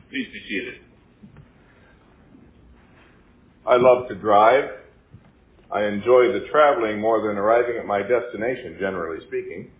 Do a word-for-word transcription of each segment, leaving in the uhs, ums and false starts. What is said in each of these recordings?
Please be seated. I love to drive. I enjoy the traveling more than arriving at my destination, generally speaking.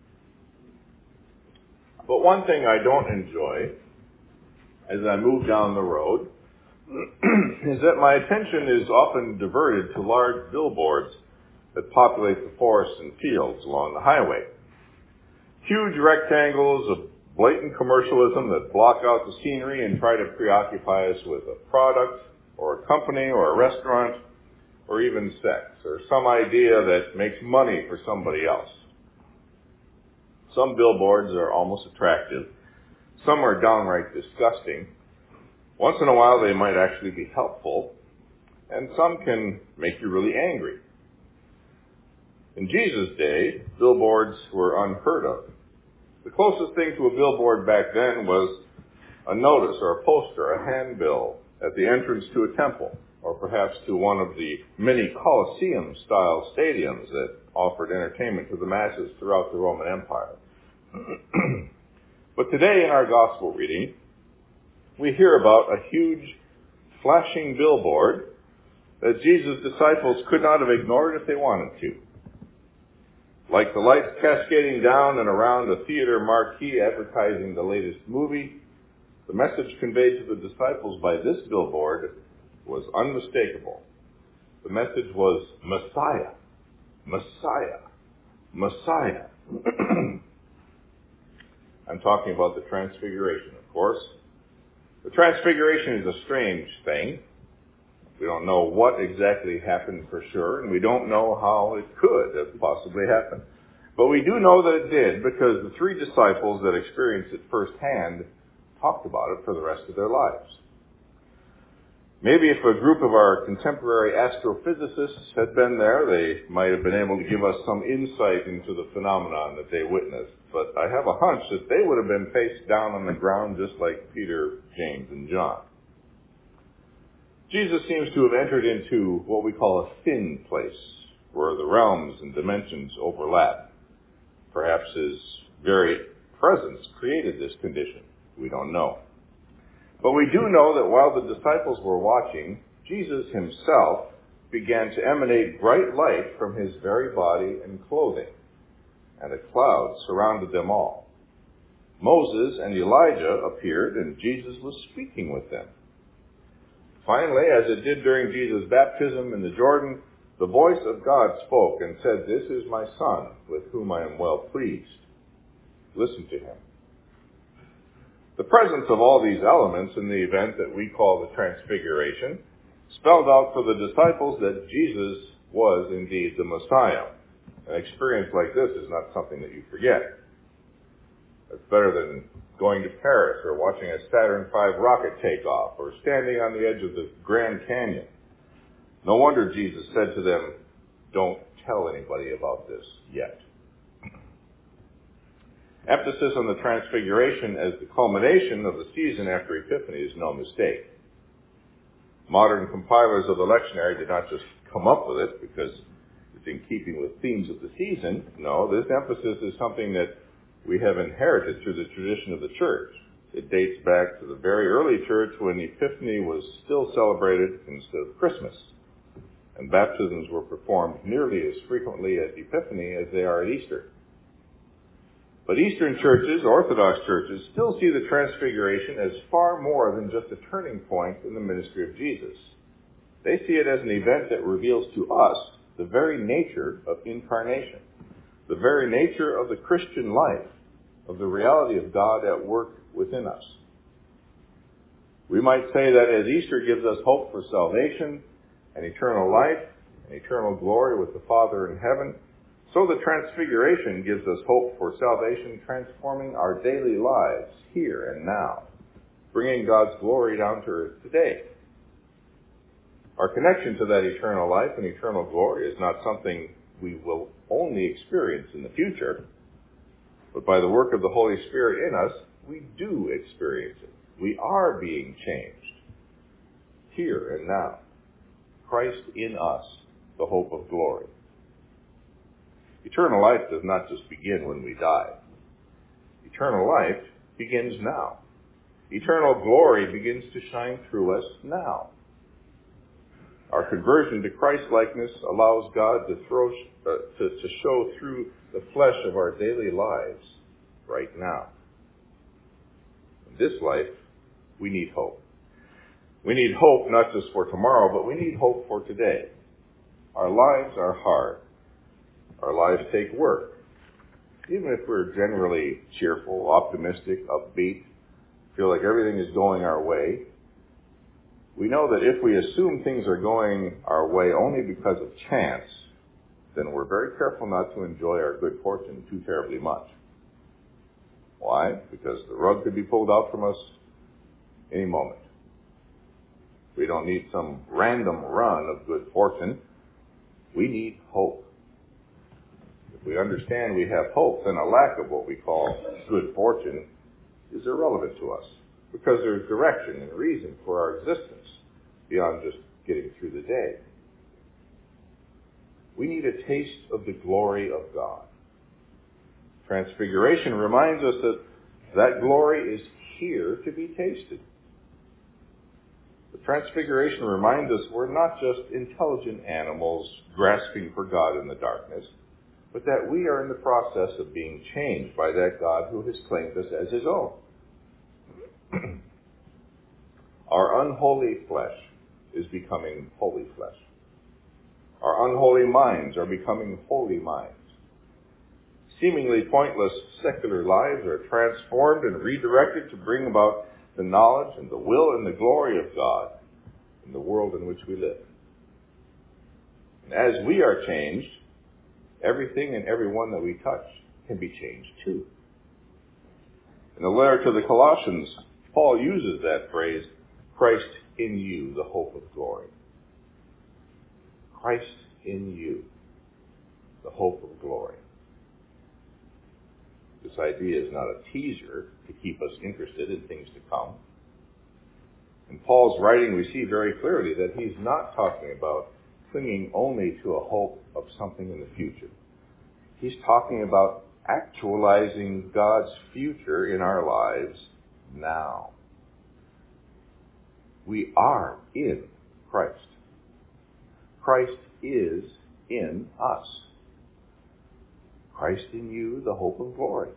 But one thing I don't enjoy as I move down the road is that my attention is often diverted to large billboards that populate the forests and fields along the highway. Huge rectangles of blatant commercialism that block out the scenery and try to preoccupy us with a product or a company or a restaurant or even sex or some idea that makes money for somebody else. Some billboards are almost attractive. Some are downright disgusting. Once in a while they might actually be helpful, and some can make you really angry. In Jesus' day, billboards were unheard of. The closest thing to a billboard back then was a notice or a poster, a handbill at the entrance to a temple, or perhaps to one of the many Colosseum-style stadiums that offered entertainment to the masses throughout the Roman Empire. But today in our gospel reading, we hear about a huge, flashing billboard that Jesus' disciples could not have ignored if they wanted to. Like the lights cascading down and around a theater marquee advertising the latest movie, the message conveyed to the disciples by this billboard was unmistakable. The message was Messiah, Messiah, Messiah. I'm talking about the Transfiguration, of course. The Transfiguration is a strange thing. We don't know what exactly happened for sure, and we don't know how it could have possibly happened. But we do know that it did because the three disciples that experienced it firsthand talked about it for the rest of their lives. Maybe if a group of our contemporary astrophysicists had been there, they might have been able to give us some insight into the phenomenon that they witnessed. But I have a hunch that they would have been face down on the ground just like Peter, James, and John. Jesus seems to have entered into what we call a thin place, where the realms and dimensions overlap. Perhaps his very presence created this condition. We don't know. But we do know that while the disciples were watching, Jesus himself began to emanate bright light from his very body and clothing, and a cloud surrounded them all. Moses and Elijah appeared, and Jesus was speaking with them. Finally, as it did during Jesus' baptism in the Jordan, the voice of God spoke and said, "This is my Son, with whom I am well pleased. Listen to him." The presence of all these elements in the event that we call the Transfiguration spelled out for the disciples that Jesus was indeed the Messiah. An experience like this is not something that you forget. It's better than going to Paris or watching a Saturn five rocket take off or standing on the edge of the Grand Canyon. No wonder Jesus said to them, "Don't tell anybody about this yet." Emphasis on the Transfiguration as the culmination of the season after Epiphany is no mistake. Modern compilers of the lectionary did not just come up with it because it's in keeping with themes of the season. No, this emphasis is something that we have inherited through the tradition of the church. It dates back to the very early church when Epiphany was still celebrated instead of Christmas, and baptisms were performed nearly as frequently at Epiphany as they are at Easter. But Eastern churches, Orthodox churches, still see the Transfiguration as far more than just a turning point in the ministry of Jesus. They see it as an event that reveals to us the very nature of incarnation, the very nature of the Christian life, of the reality of God at work within us. We might say that as Easter gives us hope for salvation and eternal life and eternal glory with the Father in heaven, so the Transfiguration gives us hope for salvation transforming our daily lives here and now, bringing God's glory down to earth today. Our connection to that eternal life and eternal glory is not something we will only experience in the future, but by the work of the Holy Spirit in us, we do experience it. We are being changed here and now. Christ in us, the hope of glory. Eternal life does not just begin when we die. Eternal life begins now. Eternal glory begins to shine through us now. Our conversion to Christ-likeness allows God to, throw, uh, to, to show through the flesh of our daily lives right now. In this life, we need hope. We need hope not just for tomorrow, but we need hope for today. Our lives are hard. Our lives take work. Even if we're generally cheerful, optimistic, upbeat, feel like everything is going our way, we know that if we assume things are going our way only because of chance, then we're very careful not to enjoy our good fortune too terribly much. Why? Because the rug could be pulled out from us any moment. We don't need some random run of good fortune. We need hope. If we understand we have hope, then a lack of what we call good fortune is irrelevant to us, because there's direction and reason for our existence beyond just getting through the day. We need a taste of the glory of God. Transfiguration reminds us that that glory is here to be tasted. The Transfiguration reminds us we're not just intelligent animals grasping for God in the darkness, but that we are in the process of being changed by that God who has claimed us as his own. Our unholy flesh is becoming holy flesh. Our unholy minds are becoming holy minds. Seemingly pointless secular lives are transformed and redirected to bring about the knowledge and the will and the glory of God in the world in which we live. And as we are changed, everything and everyone that we touch can be changed too. In the letter to the Colossians, Paul uses that phrase, Christ in you, the hope of glory. Christ in you, the hope of glory. This idea is not a teaser to keep us interested in things to come. In Paul's writing, we see very clearly that he's not talking about clinging only to a hope of something in the future. He's talking about actualizing God's future in our lives now. We are in Christ. Christ is in us. Christ in you, the hope of glory.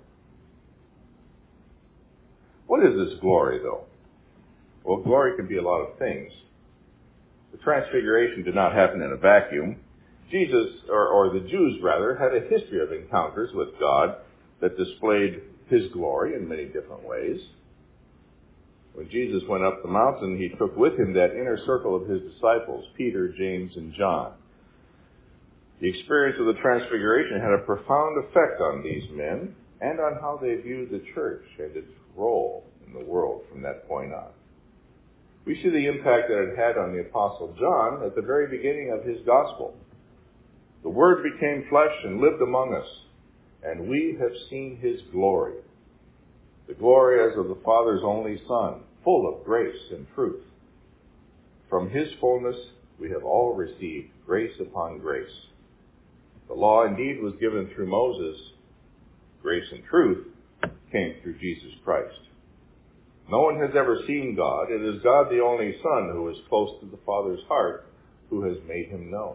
What is this glory, though? Well, glory can be a lot of things. The Transfiguration did not happen in a vacuum. Jesus, or, or the Jews rather, had a history of encounters with God that displayed his glory in many different ways. When Jesus went up the mountain, he took with him that inner circle of his disciples, Peter, James, and John. The experience of the Transfiguration had a profound effect on these men and on how they viewed the church and its role in the world from that point on. We see the impact that it had on the Apostle John at the very beginning of his gospel. The Word became flesh and lived among us, and we have seen his glory. The glory as of the Father's only Son, full of grace and truth. From his fullness we have all received grace upon grace. The law indeed was given through Moses. Grace and truth came through Jesus Christ. No one has ever seen God. It is God, the only Son, who is close to the Father's heart, who has made him known.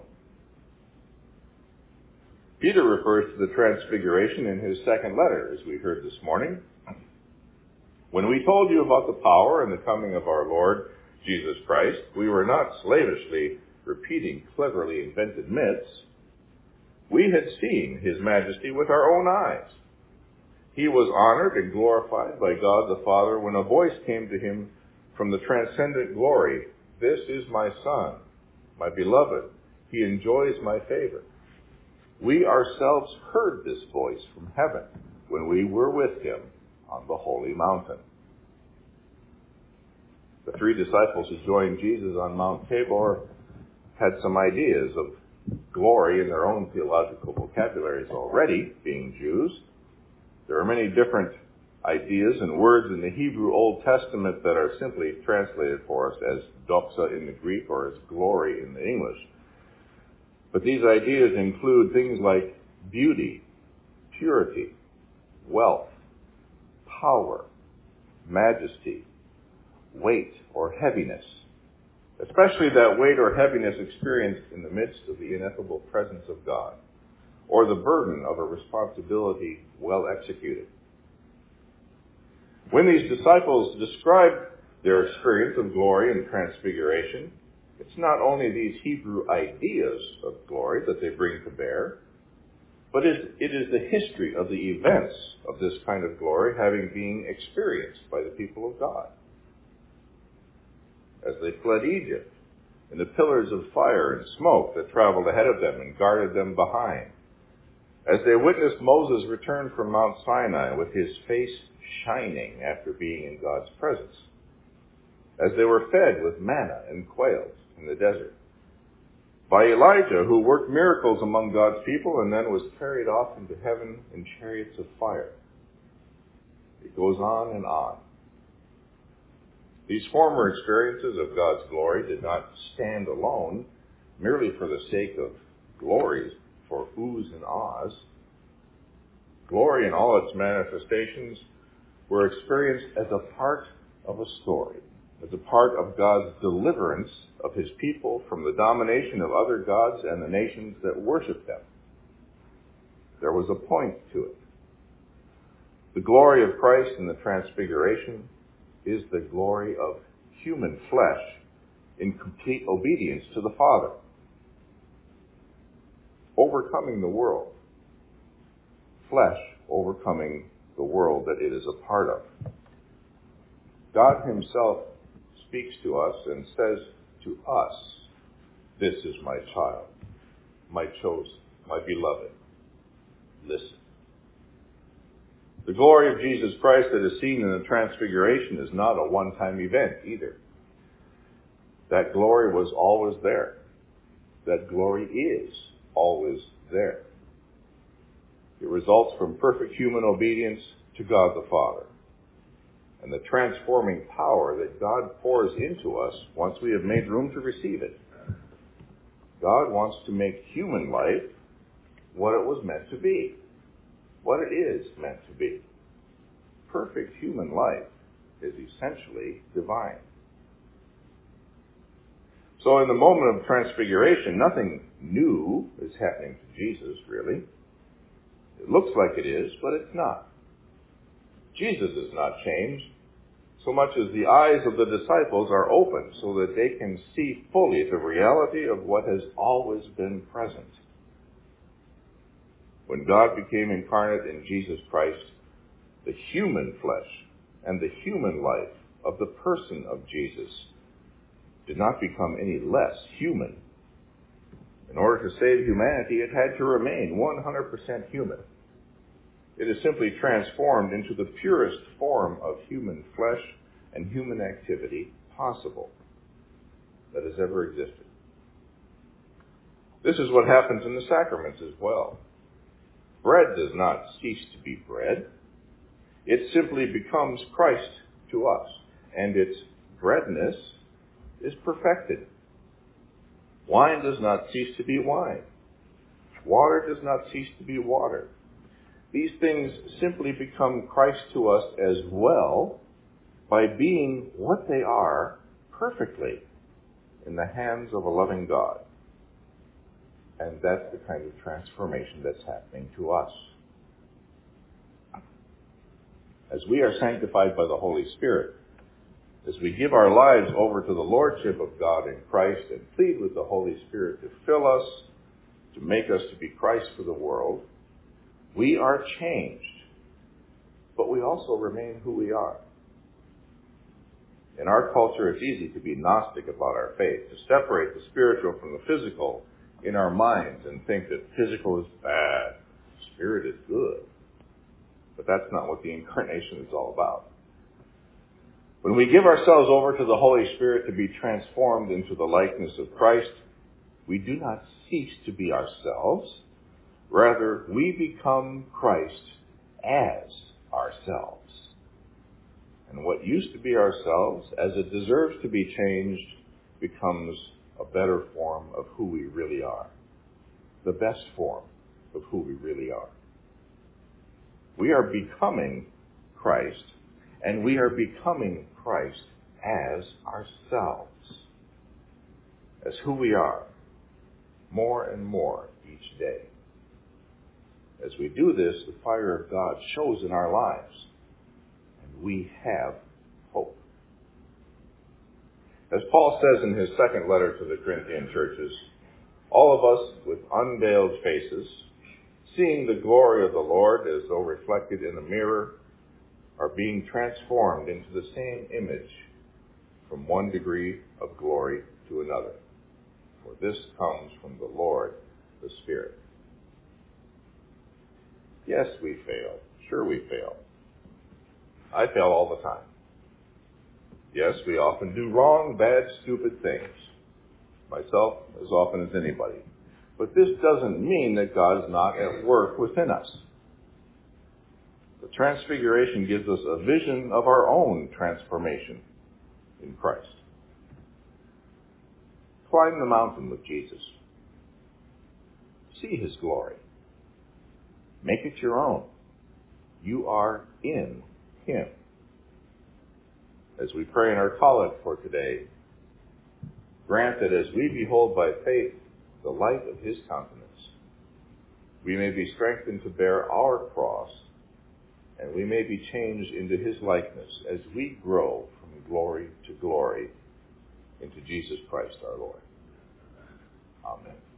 Peter refers to the Transfiguration in his second letter, as we heard this morning. When we told you about the power and the coming of our Lord Jesus Christ, we were not slavishly repeating cleverly invented myths. We had seen his majesty with our own eyes. He was honored and glorified by God the Father when a voice came to him from the transcendent glory. This is my Son, my beloved. He enjoys my favor. We ourselves heard this voice from heaven when we were with him on the holy mountain. The three disciples who joined Jesus on Mount Tabor had some ideas of glory in their own theological vocabularies already, being Jews. There are many different ideas and words in the Hebrew Old Testament that are simply translated for us as doxa in the Greek or as glory in the English. But these ideas include things like beauty, purity, wealth, power, majesty, weight or heaviness, especially that weight or heaviness experienced in the midst of the ineffable presence of God, or the burden of a responsibility well executed. When these disciples describe their experience of glory and transfiguration, it's not only these Hebrew ideas of glory that they bring to bear, but it is the history of the events of this kind of glory having been experienced by the people of God. As they fled Egypt, and the pillars of fire and smoke that traveled ahead of them and guarded them behind, as they witnessed Moses return from Mount Sinai with his face shining after being in God's presence, as they were fed with manna and quails in the desert, by Elijah, who worked miracles among God's people and then was carried off into heaven in chariots of fire. It goes on and on. These former experiences of God's glory did not stand alone merely for the sake of glories, for oohs and ahs. Glory in all its manifestations were experienced as a part of a story, as a part of God's deliverance of his people from the domination of other gods and the nations that worshiped them. There was a point to it. The glory of Christ in the Transfiguration is the glory of human flesh in complete obedience to the Father, overcoming the world, flesh overcoming the world that it is a part of. God himself speaks to us and says to us, "This is my child, my chosen, my beloved. Listen." The glory of Jesus Christ that is seen in the Transfiguration is not a one-time event either. That glory was always there. That glory is always there. It results from perfect human obedience to God the Father, and the transforming power that God pours into us once we have made room to receive it. God wants to make human life what it was meant to be, what it is meant to be. Perfect human life is essentially divine. So in the moment of transfiguration, nothing new is happening to Jesus, really. It looks like it is, but it's not. Jesus is not changed, so much as the eyes of the disciples are open so that they can see fully the reality of what has always been present. When God became incarnate in Jesus Christ, the human flesh and the human life of the person of Jesus did not become any less human. In order to save humanity, it had to remain one hundred percent human. It is simply transformed into the purest form of human flesh and human activity possible that has ever existed. This is what happens in the sacraments as well. Bread does not cease to be bread. It simply becomes Christ to us, and its breadness is perfected. Wine does not cease to be wine. Water does not cease to be water. These things simply become Christ to us as well by being what they are perfectly in the hands of a loving God. And that's the kind of transformation that's happening to us. As we are sanctified by the Holy Spirit, as we give our lives over to the Lordship of God in Christ and plead with the Holy Spirit to fill us, to make us to be Christ for the world, we are changed, but we also remain who we are. In our culture, it's easy to be Gnostic about our faith, to separate the spiritual from the physical in our minds and think that physical is bad, spirit is good. But that's not what the incarnation is all about. When we give ourselves over to the Holy Spirit to be transformed into the likeness of Christ, we do not cease to be ourselves. Rather, we become Christ as ourselves. And what used to be ourselves, as it deserves to be changed, becomes a better form of who we really are. The best form of who we really are. We are becoming Christ, and we are becoming Christ as ourselves, as who we are, more and more each day. As we do this, the fire of God shows in our lives, and we have hope. As Paul says in his second letter to the Corinthian churches, all of us with unveiled faces, seeing the glory of the Lord as though reflected in a mirror, are being transformed into the same image from one degree of glory to another. For this comes from the Lord, the Spirit. Yes, we fail. Sure we fail. I fail all the time. Yes, we often do wrong, bad, stupid things. Myself, as often as anybody. But this doesn't mean that God is not at work within us. The Transfiguration gives us a vision of our own transformation in Christ. Climb the mountain with Jesus. See his glory. Make it your own. You are in him. As we pray in our collect for today, grant that as we behold by faith the light of his countenance, we may be strengthened to bear our cross, and we may be changed into his likeness as we grow from glory to glory into Jesus Christ our Lord. Amen.